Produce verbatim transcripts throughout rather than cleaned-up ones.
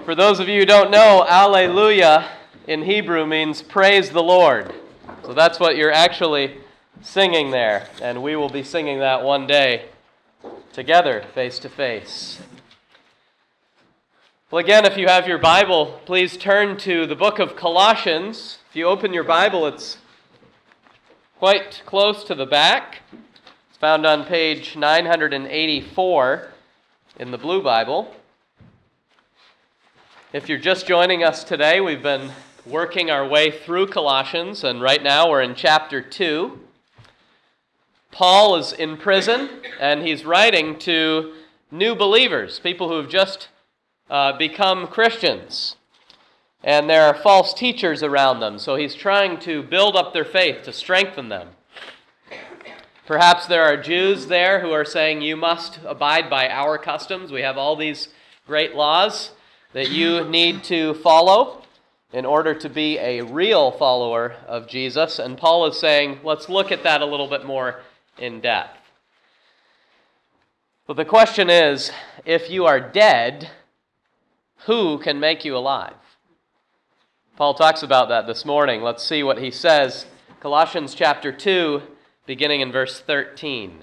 For those of you who don't know, Alleluia in Hebrew means praise the Lord. So that's what you're actually singing there, and we will be singing that one day together, face to face. Well, again, if you have your Bible, please turn to the book of Colossians. If you open your Bible, it's quite close to the back. It's found on page nine eighty-four in the Blue Bible. If you're just joining us today, we've been working our way through Colossians, and right now we're in chapter two. Paul is in prison, and he's writing to new believers, people who have just uh, become Christians. And there are false teachers around them, so he's trying to build up their faith, to strengthen them. Perhaps there are Jews there who are saying, you must abide by our customs. We have all these great laws that you need to follow in order to be a real follower of Jesus. And Paul is saying, let's look at that a little bit more in depth. But the question is, if you are dead, who can make you alive? Paul talks about that this morning. Let's see what he says. Colossians chapter two, beginning in verse thirteen.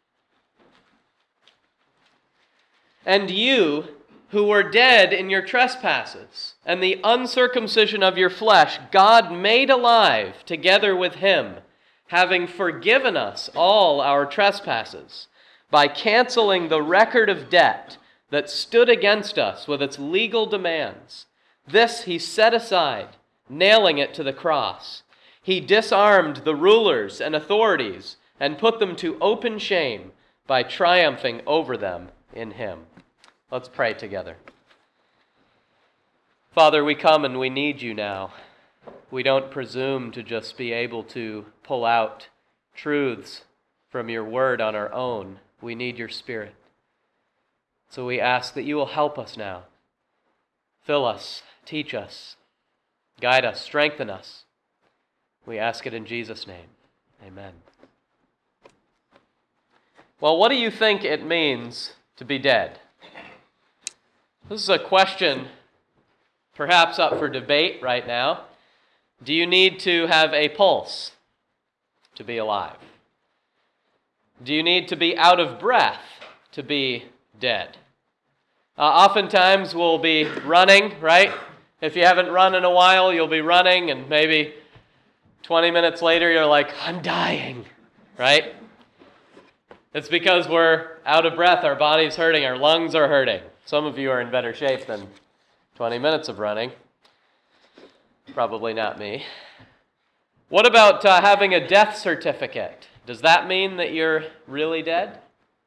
And you, who were dead in your trespasses and the uncircumcision of your flesh, God made alive together with him, having forgiven us all our trespasses, by canceling the record of debt that stood against us with its legal demands. This he set aside, nailing it to the cross. He disarmed the rulers and authorities and put them to open shame by triumphing over them in him. Let's pray together. Father, we come and we need you now. We don't presume to just be able to pull out truths from your word on our own. We need your Spirit. So we ask that you will help us now. Fill us, teach us, guide us, strengthen us. We ask it in Jesus' name. Amen. Well, what do you think it means to be dead? This is a question perhaps up for debate right now. Do you need to have a pulse to be alive? Do you need to be out of breath to be dead? Uh, oftentimes we'll be running, right? If you haven't run in a while, you'll be running, and maybe twenty minutes later you're like, I'm dying, right? It's because we're out of breath, our body's hurting, our lungs are hurting. Some of you are in better shape than twenty minutes of running. Probably not me. What about uh, having a death certificate? Does that mean that you're really dead?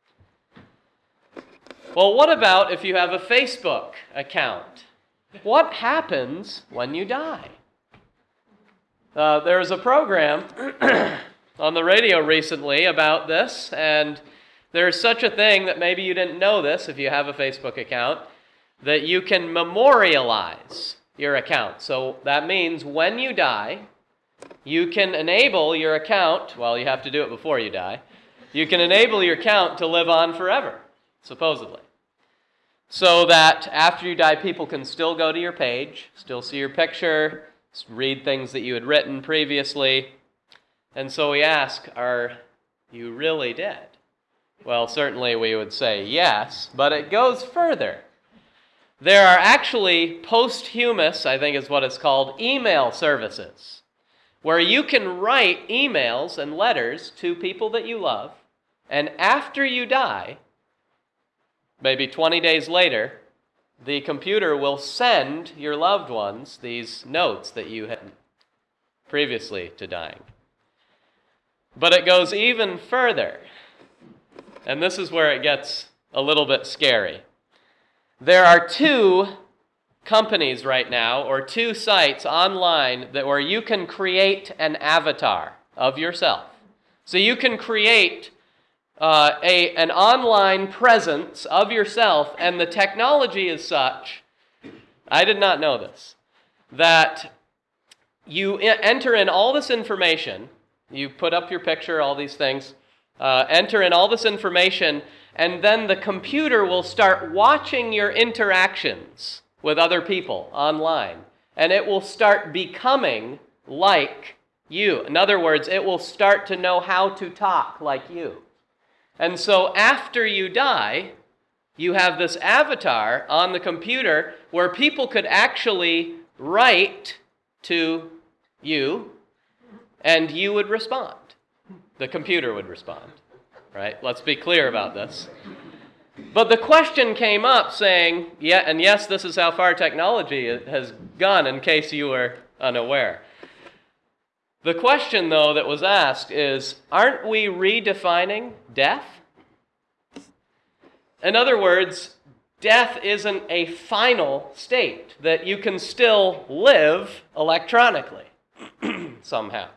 Well, what about if you have a Facebook account? What happens when you die? Uh, there was a program on the radio recently about this, and there's such a thing that maybe you didn't know this if you have a Facebook account, that you can memorialize your account. So that means when you die, you can enable your account, well, you have to do it before you die, you can enable your account to live on forever, supposedly. So that after you die, people can still go to your page, still see your picture, read things that you had written previously. And so we ask, are you really dead? Well, certainly we would say yes, but it goes further. There are actually posthumous, I think is what it's called, email services, where you can write emails and letters to people that you love, and after you die, maybe twenty days later, the computer will send your loved ones these notes that you had previously to dying. But it goes even further. And this is where it gets a little bit scary. There are two companies right now, or two sites online, that where you can create an avatar of yourself. So you can create uh, a, an online presence of yourself, and the technology is such, I did not know this, that you enter in all this information, you put up your picture, all these things, uh, enter in all this information, and then the computer will start watching your interactions with other people online, and it will start becoming like you. In other words, it will start to know how to talk like you. And so after you die, you have this avatar on the computer where people could actually write to you, and you would respond. The computer would respond, right? Let's be clear about this. But the question came up saying, yeah, and yes, this is how far technology has gone, in case you were unaware. The question, though, that was asked is, aren't we redefining death? In other words, death isn't a final state, that you can still live electronically somehow.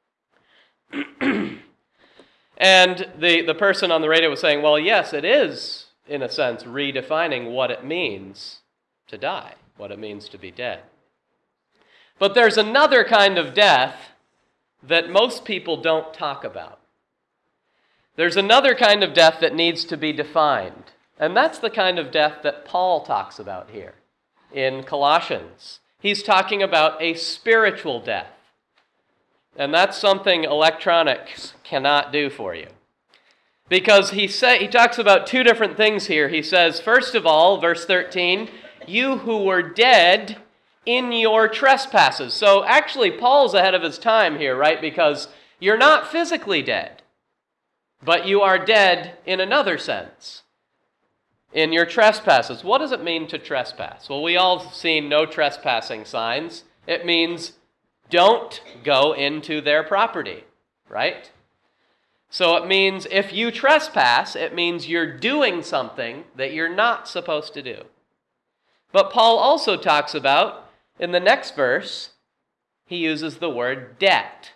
And the, the person on the radio was saying, well, yes, it is, in a sense, redefining what it means to die, what it means to be dead. But there's another kind of death that most people don't talk about. There's another kind of death that needs to be defined, and that's the kind of death that Paul talks about here in Colossians. He's talking about a spiritual death, and that's something electronics cannot do for you. Because he say, he talks about two different things here. He says, first of all, verse thirteen, you who were dead in your trespasses. So actually, Paul's ahead of his time here, right? Because you're not physically dead, but you are dead in another sense. In your trespasses. What does it mean to trespass? Well, we all have seen no trespassing signs. It means don't go into their property, right? So it means if you trespass, it means you're doing something that you're not supposed to do. But Paul also talks about, in the next verse, he uses the word debt.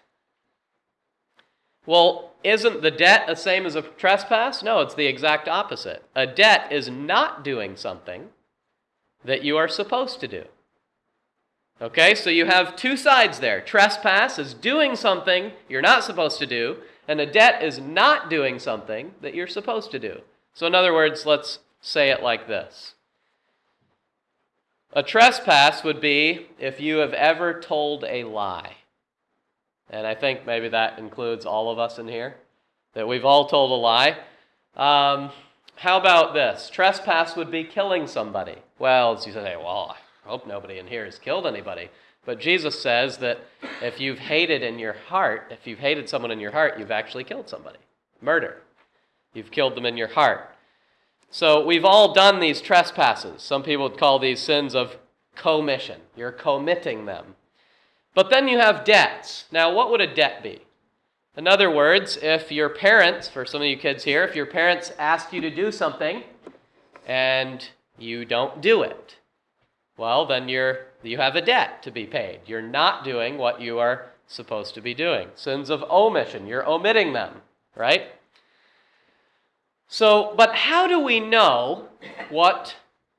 Well, isn't the debt the same as a trespass? No, it's the exact opposite. A debt is not doing something that you are supposed to do. Okay, so you have two sides there. Trespass is doing something you're not supposed to do, and a debt is not doing something that you're supposed to do. So in other words, let's say it like this. A trespass would be if you have ever told a lie. And I think maybe that includes all of us in here, that we've all told a lie. Um, how about this? Trespass would be killing somebody. Well, as you say, well, I hope nobody in here has killed anybody. But Jesus says that if you've hated in your heart, if you've hated someone in your heart, you've actually killed somebody. Murder. You've killed them in your heart. So we've all done these trespasses. Some people would call these sins of commission. You're committing them. But then you have debts. Now, what would a debt be? In other words, if your parents, for some of you kids here, if your parents ask you to do something and you don't do it, well, then you're you have a debt to be paid. You're not doing what you are supposed to be doing. Sins of omission, you're omitting them, right? So, but how do we know what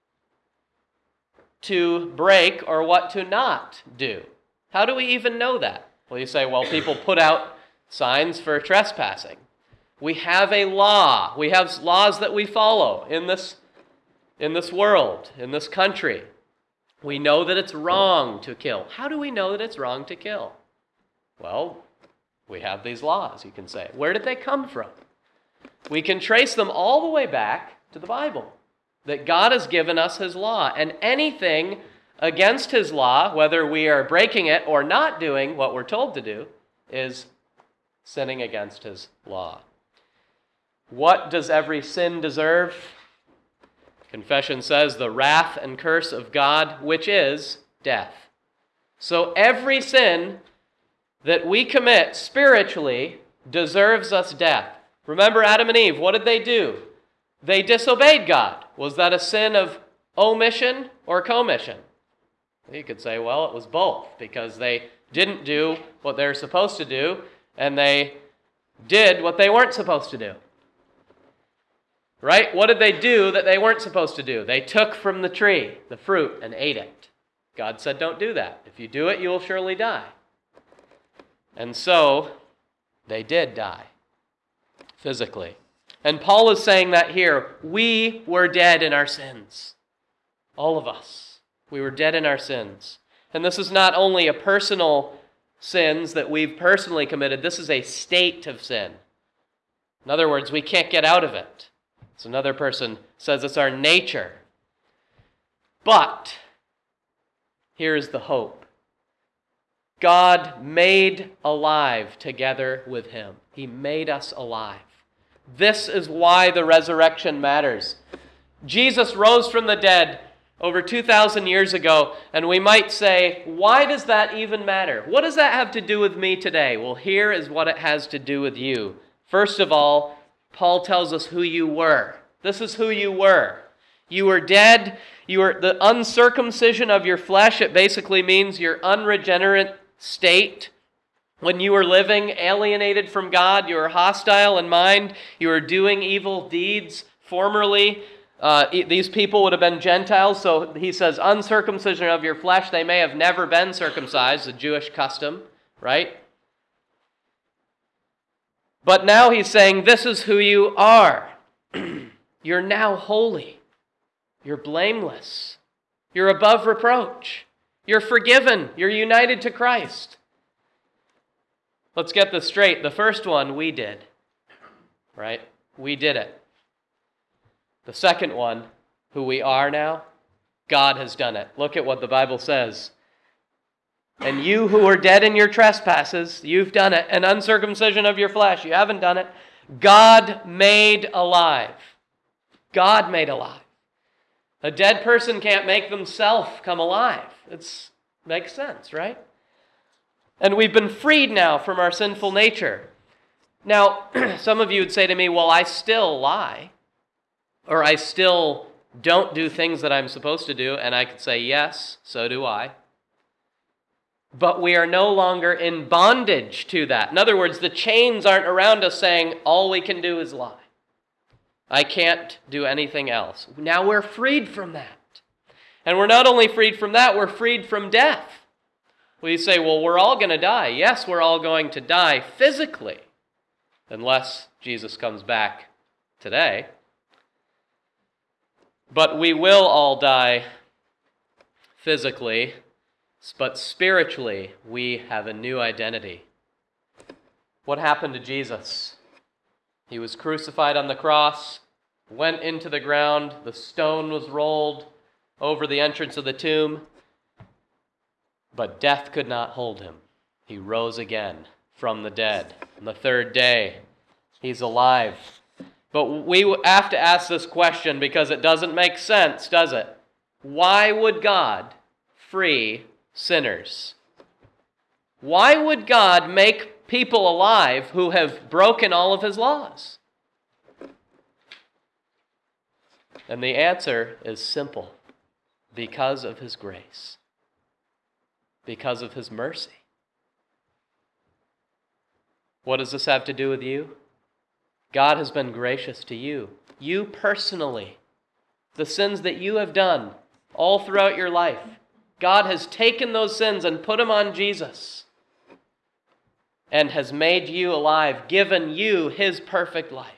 to break or what to not do? How do we even know that? Well, you say, well, people put out signs for trespassing. We have a law. We have laws that we follow in this, in this world, in this country. We know that it's wrong to kill. How do we know that it's wrong to kill? Well, we have these laws, you can say. Where did they come from? We can trace them all the way back to the Bible, that God has given us his law, and anything against his law, whether we are breaking it or not doing what we're told to do, is sinning against his law. What does every sin deserve? Confession says the wrath and curse of God, which is death. So every sin that we commit spiritually deserves us death. Remember Adam and Eve, what did they do? They disobeyed God. Was that a sin of omission or commission? You could say, well, it was both, because they didn't do what they were supposed to do, and they did what they weren't supposed to do. Right? What did they do that they weren't supposed to do? They took from the tree the fruit and ate it. God said, don't do that. If you do it, you will surely die. And so, they did die, physically. And Paul is saying that here. We were dead in our sins. All of us. We were dead in our sins. And this is not only a personal sins that we've personally committed, this is a state of sin. In other words, we can't get out of it. So another person says it's our nature. But here's the hope. God made alive together with him. He made us alive. This is why the resurrection matters. Jesus rose from the dead over two thousand years ago, and we might say, why does that even matter? What does that have to do with me today? Well, here is what it has to do with you. First of all, Paul tells us who you were. This is who you were. You were dead. You were the uncircumcision of your flesh. It basically means your unregenerate state. When you were living alienated from God, you were hostile in mind. You were doing evil deeds formerly. Uh, these people would have been Gentiles, so he says, uncircumcision of your flesh. They may have never been circumcised, a Jewish custom, right? But now he's saying, this is who you are. You're now holy. You're blameless. You're above reproach. You're forgiven. You're united to Christ. Let's get this straight. The first one, we did, right? We did it. The second one, who we are now, God has done it. Look at what the Bible says. And you who were dead in your trespasses, you've done it. And uncircumcision of your flesh, you haven't done it. God made alive. God made alive. A dead person can't make themselves come alive. It makes sense, right? And we've been freed now from our sinful nature. Now, some of you would say to me, well, I still lie. Or I still don't do things that I'm supposed to do, and I could say, yes, so do I. But we are no longer in bondage to that. In other words, the chains aren't around us saying, all we can do is lie. I can't do anything else. Now we're freed from that. And we're not only freed from that, we're freed from death. Well, you say, well, we're all going to die. Yes, we're all going to die physically, unless Jesus comes back today. But we will all die physically, but spiritually, we have a new identity. What happened to Jesus? He was crucified on the cross, went into the ground, the stone was rolled over the entrance of the tomb, but death could not hold him. He rose again from the dead. On the third day, he's alive. But we have to ask this question because it doesn't make sense, does it? Why would God free sinners? Why would God make people alive who have broken all of his laws? And the answer is simple. Because of his grace. Because of his mercy. What does this have to do with you? God has been gracious to you. You personally. The sins that you have done all throughout your life. God has taken those sins and put them on Jesus. And has made you alive, given you his perfect life.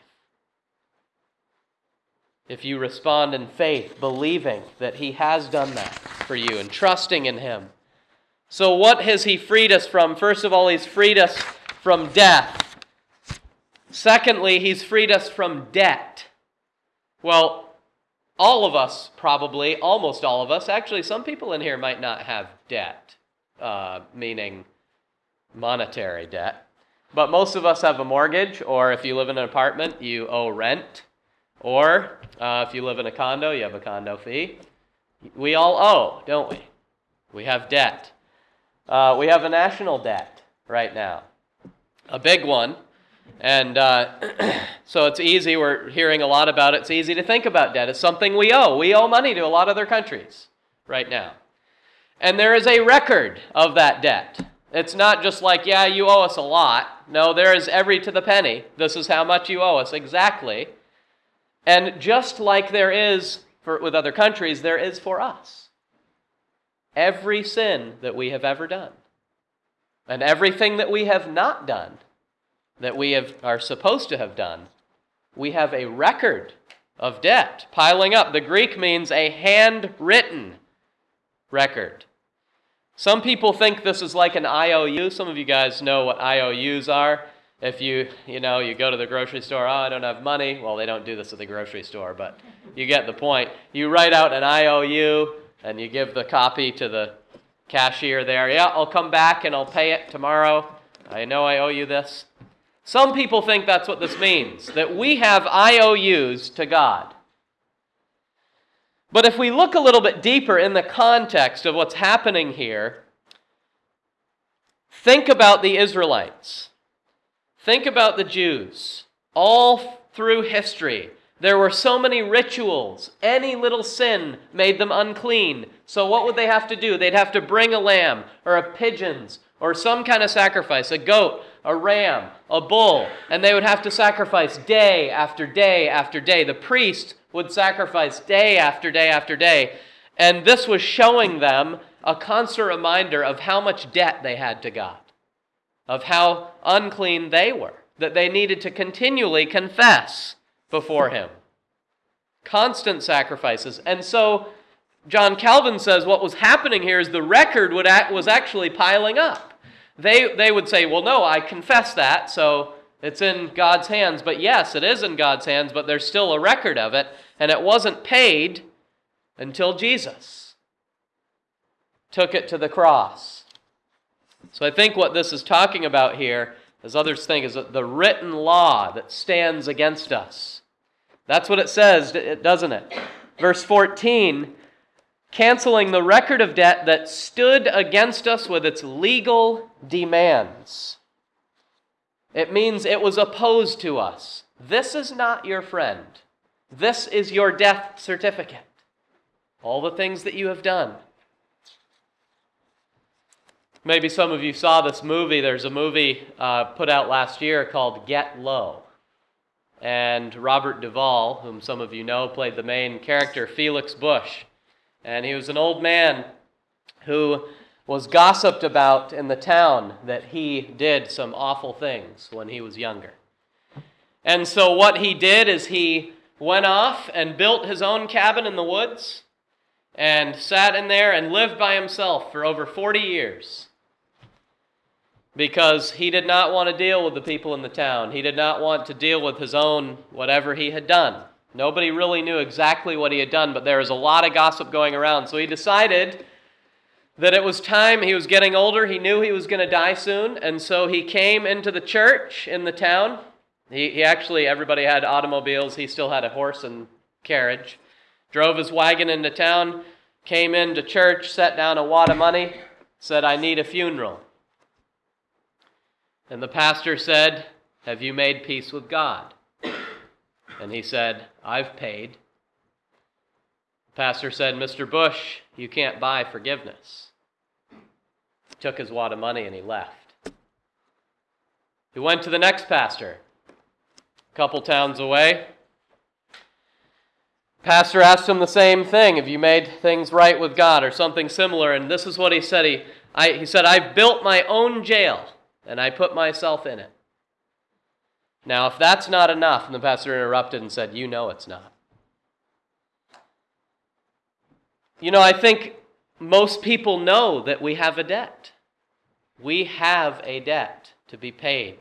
If you respond in faith, believing that he has done that for you and trusting in him. So what has he freed us from? First of all, he's freed us from death. Secondly, he's freed us from debt. Well, all of us probably, almost all of us, actually some people in here might not have debt, uh, meaning monetary debt. But most of us have a mortgage, or if you live in an apartment, you owe rent. Or uh, if you live in a condo, you have a condo fee. We all owe, don't we? We have debt. Uh, we have a national debt right now, a big one. And uh, so it's easy, we're hearing a lot about it, it's easy to think about debt. It's something we owe. We owe money to a lot of other countries right now. And there is a record of that debt. It's not just like, yeah, you owe us a lot. No, there is every to the penny. This is how much you owe us, exactly. And just like there is for, with other countries, there is for us. Every sin that we have ever done. And everything that we have not done, that we have, are supposed to have done, we have a record of debt piling up. The Greek means a handwritten record. Some people think this is like an I O U. Some of you guys know what I O Us are. If you, you know, you go to the grocery store, oh, I don't have money. Well, they don't do this at the grocery store, but you get the point. You write out an I O U, and you give the copy to the cashier there. Yeah, I'll come back and I'll pay it tomorrow. I know I owe you this. Some people think that's what this means, that we have I O Us to God. But if we look a little bit deeper in the context of what's happening here, think about the Israelites. Think about the Jews. All through history, there were so many rituals. Any little sin made them unclean. So what would they have to do? They'd have to bring a lamb or a pigeons or some kind of sacrifice, a goat, a ram, a bull, and they would have to sacrifice day after day after day. The priest would sacrifice day after day after day, and this was showing them a constant reminder of how much debt they had to God, of how unclean they were, that they needed to continually confess before Him. Constant sacrifices. And so John Calvin says what was happening here is the record would act, was actually piling up. They, they would say, well, no, I confess that, so it's in God's hands. But yes, it is in God's hands, but there's still a record of it, and it wasn't paid until Jesus took it to the cross. So I think what this is talking about here, as others think, is the written law that stands against us. That's what it says, doesn't it? Verse fourteen, canceling the record of debt that stood against us with its legal demands. It means it was opposed to us. This is not your friend. This is your death certificate. All the things that you have done. Maybe some of you saw this movie. There's a movie uh, put out last year called Get Low. And Robert Duvall, whom some of you know, played the main character, Felix Bush. And he was an old man who was gossiped about in the town that he did some awful things when he was younger. And so what he did is he went off and built his own cabin in the woods and sat in there and lived by himself for over forty years because he did not want to deal with the people in the town. He did not want to deal with his own whatever he had done. Nobody really knew exactly what he had done, but there was a lot of gossip going around. So he decided that it was time. He was getting older. He knew he was going to die soon, and so he came into the church in the town. He, he actually, everybody had automobiles. He still had a horse and carriage. Drove his wagon into town, came into church, set down a wad of money, said, I need a funeral. And the pastor said, have you made peace with God? And he said, I've paid. The pastor said, Mister Bush, you can't buy forgiveness. He took his wad of money and he left. He went to the next pastor, a couple towns away. Pastor asked him the same thing. Have you made things right with God or something similar? And this is what he said. He, I, he said, I've built my own jail and I put myself in it. Now, if that's not enough, and the pastor interrupted and said, you know it's not. You know, I think most people know that we have a debt. We have a debt to be paid.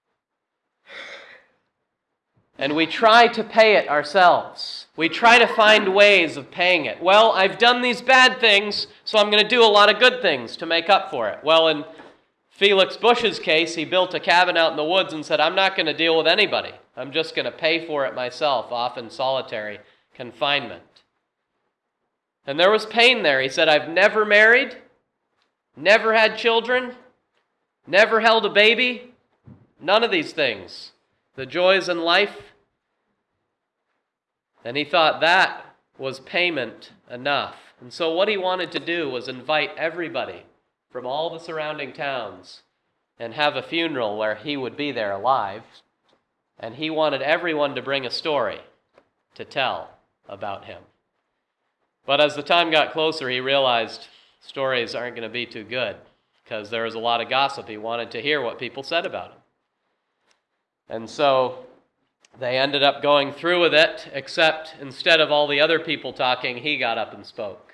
And we try to pay it ourselves. We try to find ways of paying it. Well, I've done these bad things, so I'm going to do a lot of good things to make up for it. Well, in Felix Bush's case, he built a cabin out in the woods and said, I'm not going to deal with anybody. I'm just going to pay for it myself, off in solitary confinement. And there was pain there. He said, I've never married, never had children, never held a baby, none of these things. The joys in life. And he thought that was payment enough. And so what he wanted to do was invite everybody from all the surrounding towns and have a funeral where he would be there alive. And he wanted everyone to bring a story to tell about him. But as the time got closer, he realized stories aren't going to be too good because there was a lot of gossip. He wanted to hear what people said about him. And so they ended up going through with it, except instead of all the other people talking, he got up and spoke.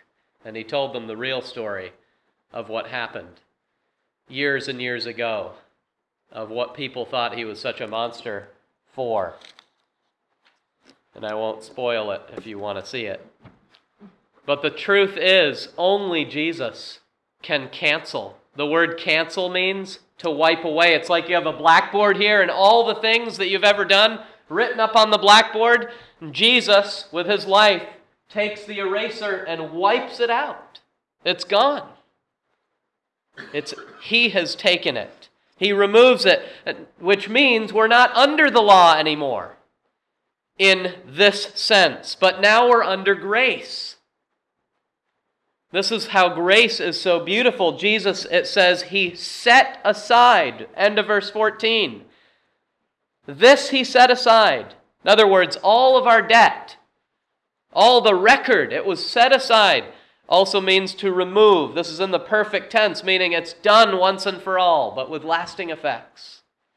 And he told them the real story of what happened years and years ago, of what people thought he was such a monster for. And I won't spoil it if you want to see it. But the truth is, only Jesus can cancel. The word cancel means to wipe away. It's like you have a blackboard here and all the things that you've ever done written up on the blackboard. And Jesus, with his life, takes the eraser and wipes it out. It's gone. It's he has taken it. He removes it, which means we're not under the law anymore in this sense. But now we're under grace. This is how grace is so beautiful. Jesus, it says, he set aside. End of verse fourteen. This he set aside. In other words, all of our debt, all the record, it was set aside. Also means to remove. This is in the perfect tense, meaning it's done once and for all, but with lasting effects.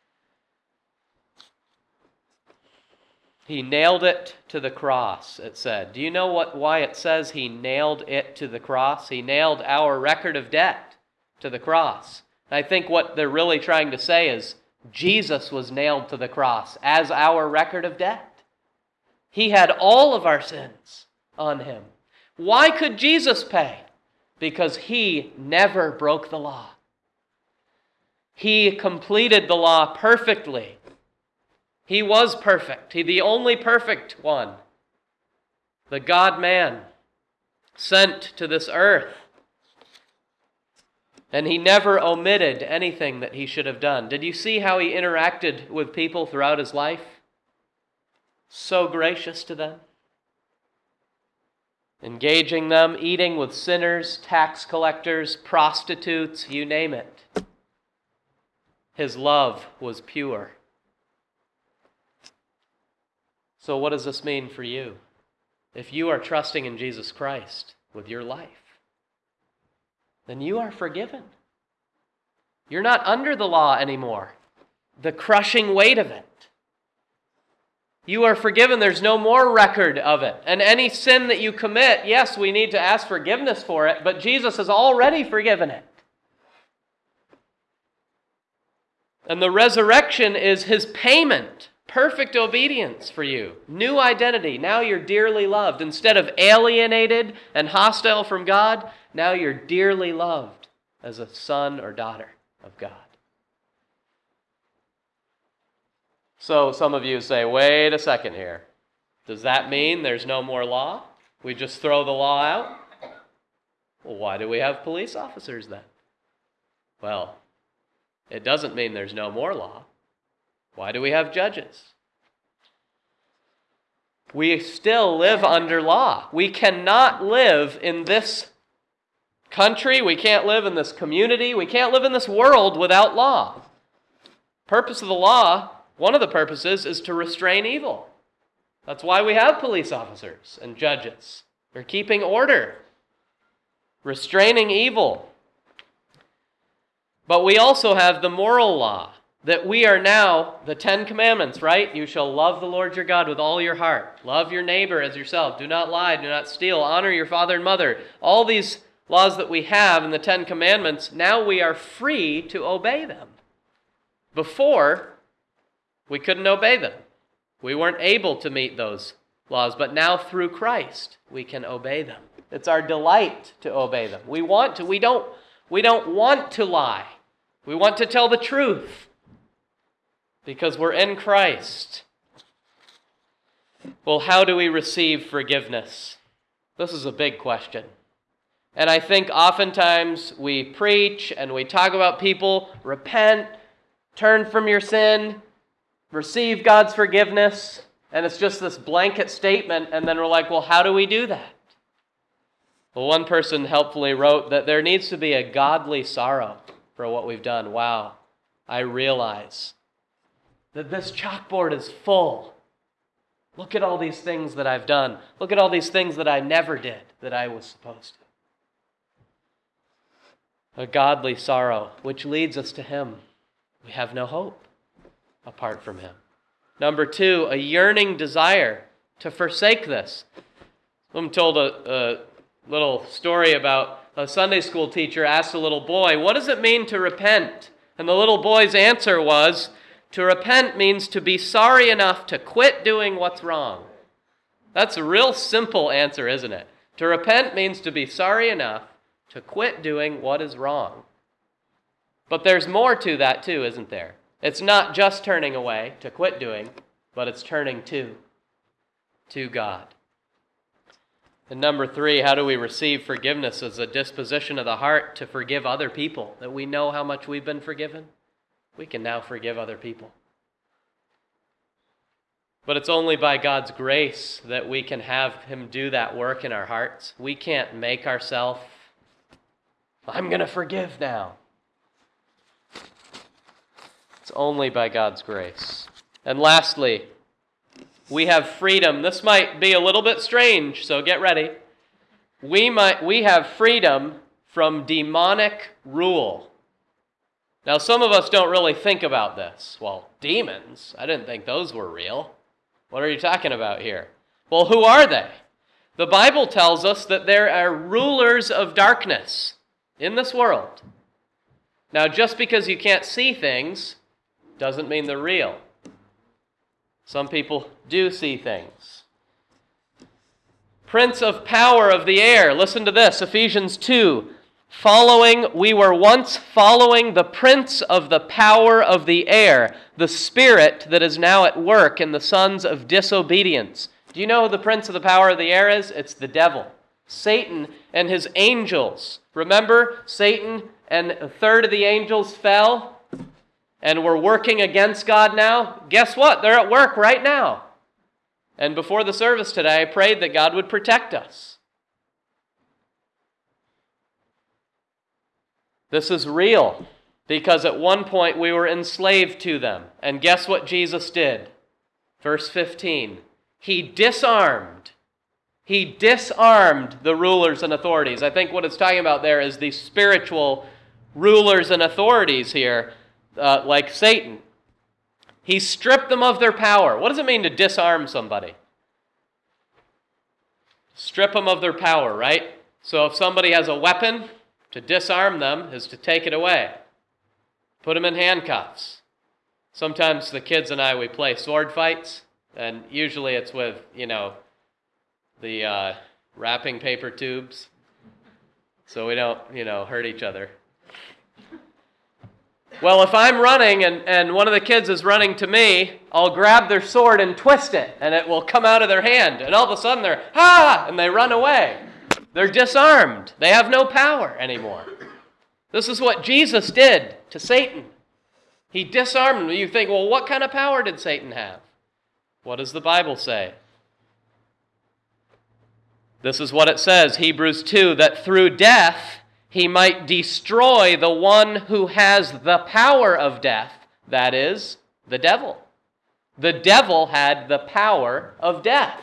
He nailed it to the cross, it said. Do you know what why it says he nailed it to the cross? He nailed our record of debt to the cross. And I think what they're really trying to say is Jesus was nailed to the cross as our record of debt. He had all of our sins on him. Why could Jesus pay? Because he never broke the law. He completed the law perfectly. He was perfect. He the only perfect one. The God-man sent to this earth. And he never omitted anything that he should have done. Did you see how he interacted with people throughout his life? So gracious to them. Engaging them, eating with sinners, tax collectors, prostitutes, you name it. His love was pure. So what does this mean for you? If you are trusting in Jesus Christ with your life, then you are forgiven. You're not under the law anymore. The crushing weight of it. You are forgiven. There's no more record of it. And any sin that you commit, yes, we need to ask forgiveness for it, but Jesus has already forgiven it. And the resurrection is his payment. Perfect obedience for you. New identity. Now you're dearly loved. Instead of alienated and hostile from God, now you're dearly loved as a son or daughter of God. So some of you say, wait a second here. Does that mean there's no more law? We just throw the law out? Well, why do we have police officers then? Well, it doesn't mean there's no more law. Why do we have judges? We still live under law. We cannot live in this country. We can't live in this community. We can't live in this world without law. Purpose of the law, one of the purposes, is to restrain evil. That's why we have police officers and judges. They're keeping order, restraining evil. But we also have the moral law. That we are now, the Ten Commandments, right? You shall love the Lord your God with all your heart. Love your neighbor as yourself. Do not lie. Do not steal. Honor your father and mother. All these laws that we have in the Ten Commandments, now we are free to obey them. Before, we couldn't obey them. We weren't able to meet those laws. But now through Christ, we can obey them. It's our delight to obey them. We want to. We don't, we don't want to lie. We want to tell the truth. Because we're in Christ. Well, how do we receive forgiveness? This is a big question. And I think oftentimes we preach and we talk about people, repent, turn from your sin, receive God's forgiveness, and it's just this blanket statement, and then we're like, well, how do we do that? Well, one person helpfully wrote that there needs to be a godly sorrow for what we've done. Wow, I realize that this chalkboard is full. Look at all these things that I've done. Look at all these things that I never did that I was supposed to. A godly sorrow, which leads us to Him. We have no hope apart from Him. Number two, a yearning desire to forsake this. I'm told a, a little story about a Sunday school teacher asked a little boy, what does it mean to repent? And the little boy's answer was, to repent means to be sorry enough to quit doing what's wrong. That's a real simple answer, isn't it? To repent means to be sorry enough to quit doing what is wrong. But there's more to that too, isn't there? It's not just turning away to quit doing, but it's turning to, to God. And number three, how do we receive forgiveness as a disposition of the heart to forgive other people? That we know how much we've been forgiven. We can now forgive other people. But it's only by God's grace that we can have Him do that work in our hearts. We can't make ourselves, I'm going to forgive now. It's only by God's grace. And lastly, we have freedom. This might be a little bit strange, so get ready. We might we have freedom from demonic rule. Now, some of us don't really think about this. Well, demons, I didn't think those were real. What are you talking about here? Well, who are they? The Bible tells us that there are rulers of darkness in this world. Now, just because you can't see things doesn't mean they're real. Some people do see things. Prince of power of the air. Listen to this, Ephesians two. Following, we were once following the prince of the power of the air, the spirit that is now at work in the sons of disobedience. Do you know who the prince of the power of the air is? It's the devil. Satan and his angels. Remember, Satan and a third of the angels fell and were working against God now? Guess what? They're at work right now. And before the service today, I prayed that God would protect us. This is real because at one point we were enslaved to them. And guess what Jesus did? Verse fifteen. He disarmed. He disarmed the rulers and authorities. I think what it's talking about there is the spiritual rulers and authorities here, uh, like Satan. He stripped them of their power. What does it mean to disarm somebody? Strip them of their power, right? So if somebody has a weapon, to disarm them is to take it away. Put them in handcuffs. Sometimes the kids and I, we play sword fights, and usually it's with, you know, the uh, wrapping paper tubes, so we don't, you know, hurt each other. Well, if I'm running and, and one of the kids is running to me, I'll grab their sword and twist it, and it will come out of their hand. And all of a sudden they're, ah, and they run away. They're disarmed. They have no power anymore. This is what Jesus did to Satan. He disarmed him. You think, well, what kind of power did Satan have? What does the Bible say? This is what it says, Hebrews two, that through death he might destroy the one who has the power of death, that is, the devil. The devil had the power of death.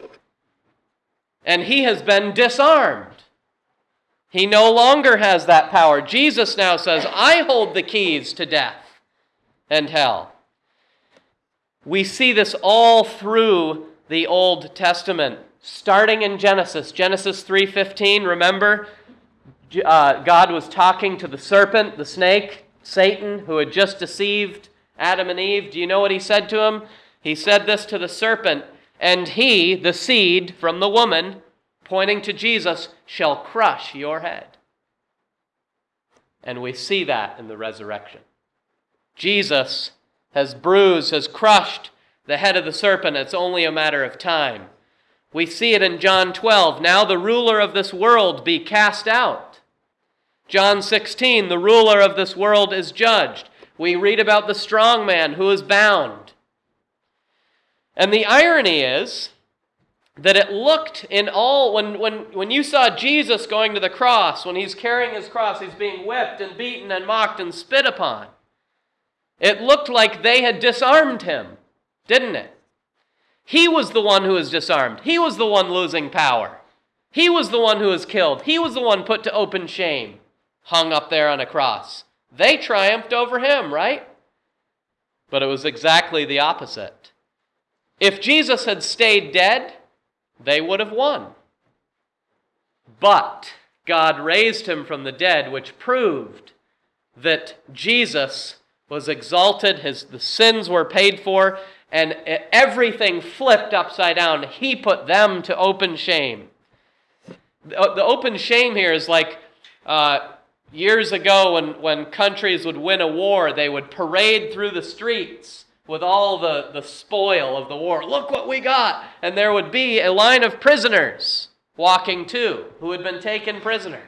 And he has been disarmed. He no longer has that power. Jesus now says, I hold the keys to death and hell. We see this all through the Old Testament, starting in Genesis. Genesis three fifteen, remember? Uh, God was talking to the serpent, the snake, Satan, who had just deceived Adam and Eve. Do you know what he said to him? He said this to the serpent, and he, the seed from the woman, pointing to Jesus, shall crush your head. And we see that in the resurrection. Jesus has bruised, has crushed the head of the serpent. It's only a matter of time. We see it in John twelve. Now the ruler of this world be cast out. John sixteen, the ruler of this world is judged. We read about the strong man who is bound. And the irony is that it looked in all, when, when, when you saw Jesus going to the cross, when he's carrying his cross, he's being whipped and beaten and mocked and spit upon. It looked like they had disarmed him, didn't it? He was the one who was disarmed. He was the one losing power. He was the one who was killed. He was the one put to open shame, hung up there on a cross. They triumphed over him, right? But it was exactly the opposite. If Jesus had stayed dead, they would have won. But God raised him from the dead, which proved that Jesus was exalted, his the sins were paid for, and everything flipped upside down. He put them to open shame. The, the open shame here is like uh, years ago when, when countries would win a war, they would parade through the streets with all the, the spoil of the war. Look what we got! And there would be a line of prisoners walking too, who had been taken prisoner,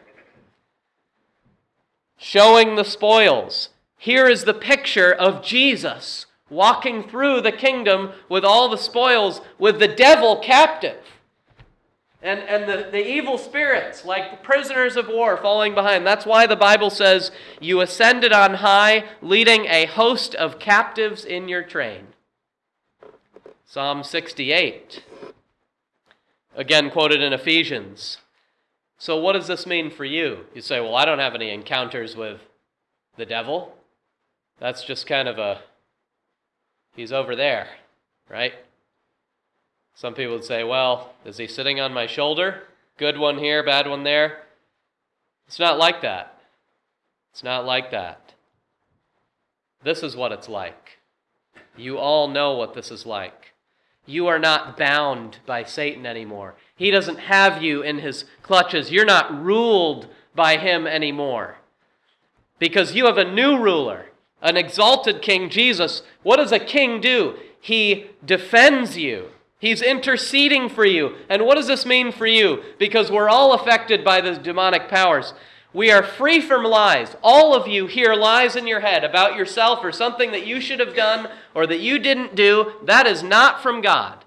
showing the spoils. Here is the picture of Jesus walking through the kingdom with all the spoils, with the devil captive. And, and the, the evil spirits, like the prisoners of war, falling behind. That's why the Bible says, you ascended on high, leading a host of captives in your train. Psalm sixty-eight, again quoted in Ephesians. So what does this mean for you? You say, well, I don't have any encounters with the devil. That's just kind of a, he's over there, right? Some people would say, well, is he sitting on my shoulder? Good one here, bad one there. It's not like that. It's not like that. This is what it's like. You all know what this is like. You are not bound by Satan anymore. He doesn't have you in his clutches. You're not ruled by him anymore. Because you have a new ruler, an exalted King Jesus. What does a king do? He defends you. He's interceding for you. And what does this mean for you? Because we're all affected by the demonic powers. We are free from lies. All of you hear lies in your head about yourself or something that you should have done or that you didn't do. That is not from God.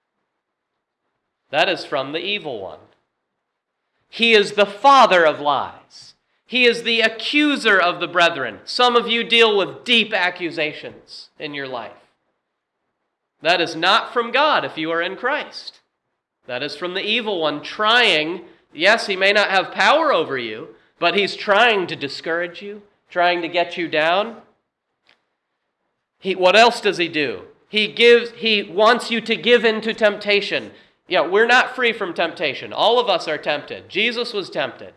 That is from the evil one. He is the father of lies. He is the accuser of the brethren. Some of you deal with deep accusations in your life. That is not from God if you are in Christ. That is from the evil one trying, yes, he may not have power over you, but he's trying to discourage you, trying to get you down. He, what else does he do? He gives. He wants you to give in to temptation. Yeah, we're not free from temptation. All of us are tempted. Jesus was tempted.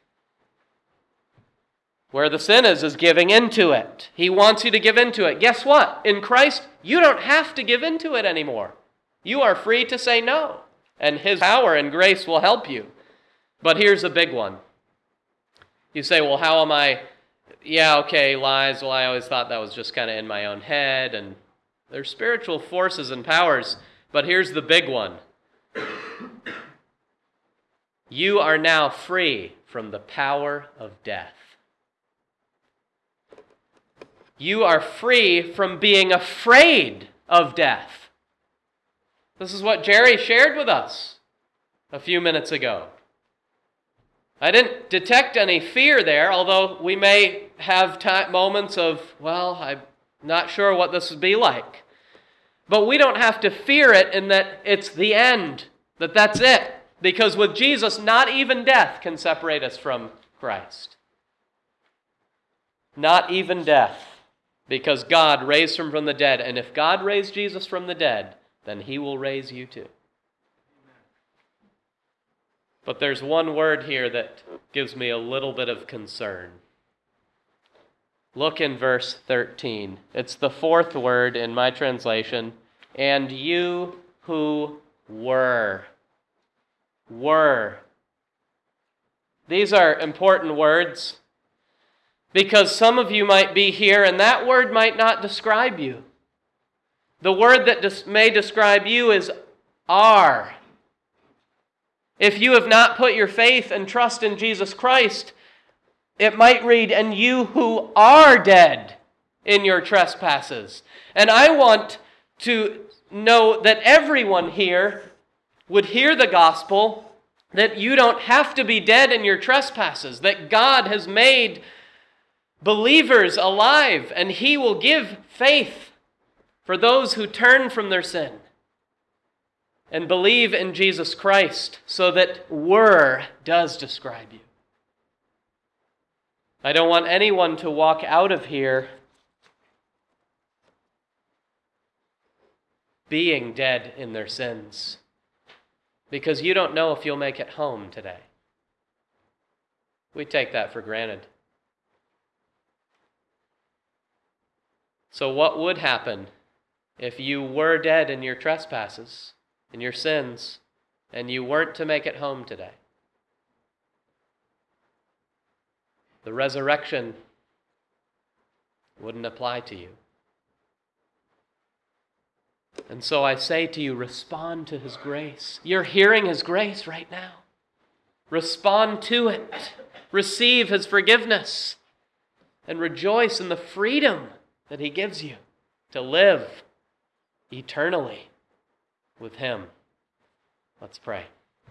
Where the sin is, is giving into it. He wants you to give into it. Guess what? In Christ, you don't have to give into it anymore. You are free to say no. And his power and grace will help you. But here's a big one. You say, well, how am I? Yeah, okay, lies. Well, I always thought that was just kind of in my own head. And there's spiritual forces and powers. But here's the big one. You are now free from the power of death. You are free from being afraid of death. This is what Jerry shared with us a few minutes ago. I didn't detect any fear there, although we may have time, moments of, well, I'm not sure what this would be like. But we don't have to fear it in that it's the end, that that's it. Because with Jesus, not even death can separate us from Christ. Not even death. Because God raised him from the dead. And if God raised Jesus from the dead, then he will raise you too. But there's one word here that gives me a little bit of concern. Look in verse thirteen. It's the fourth word in my translation. And you who were. Were. These are important words. Because some of you might be here and that word might not describe you. The word that des- may describe you is are. If you have not put your faith and trust in Jesus Christ, it might read, and you who are dead in your trespasses. And I want to know that everyone here would hear the gospel, that you don't have to be dead in your trespasses, that God has made believers alive, and he will give faith for those who turn from their sin and believe in Jesus Christ, so that were does describe you. I don't want anyone to walk out of here being dead in their sins, because you don't know if you'll make it home today. We take that for granted. So what would happen if you were dead in your trespasses, in your sins, and you weren't to make it home today? The resurrection wouldn't apply to you. And so I say to you, respond to His grace. You're hearing His grace right now. Respond to it. Receive His forgiveness. And rejoice in the freedom that He gives you to live eternally with Him. Let's pray.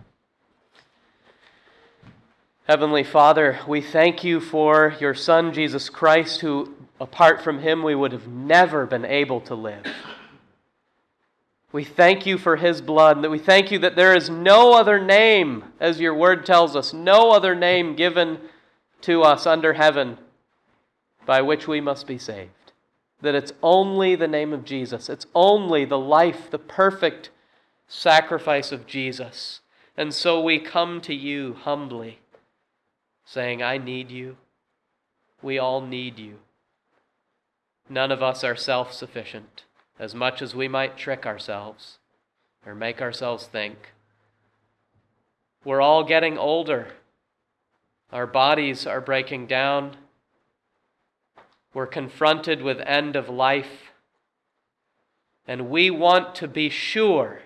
Heavenly Father, we thank You for Your Son, Jesus Christ, who, apart from Him, we would have never been able to live. We thank You for His blood, and that we thank You that there is no other name, as Your Word tells us, no other name given to us under heaven by which we must be saved. That it's only the name of Jesus. It's only the life, the perfect sacrifice of Jesus. And so we come to You humbly, saying, I need You. We all need You. None of us are self-sufficient, as much as we might trick ourselves or make ourselves think. We're all getting older. Our bodies are breaking down. We're confronted with end of life. And we want to be sure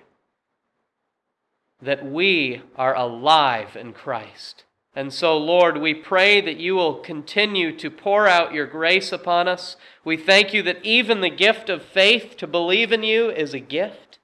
that we are alive in Christ. And so, Lord, we pray that You will continue to pour out Your grace upon us. We thank You that even the gift of faith to believe in You is a gift.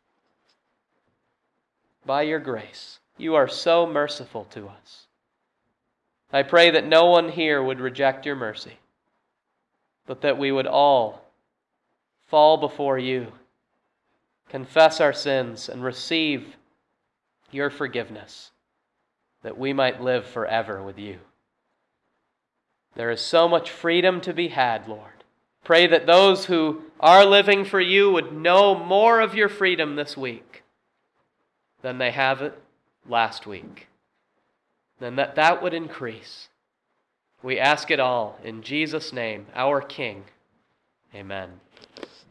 By Your grace, You are so merciful to us. I pray that no one here would reject Your mercy, but that we would all fall before You, confess our sins, and receive Your forgiveness, that we might live forever with You. There is so much freedom to be had, Lord. Pray that those who are living for You would know more of Your freedom this week than they have it last week. Then that that would increase. We ask it all in Jesus' name, our King. Amen.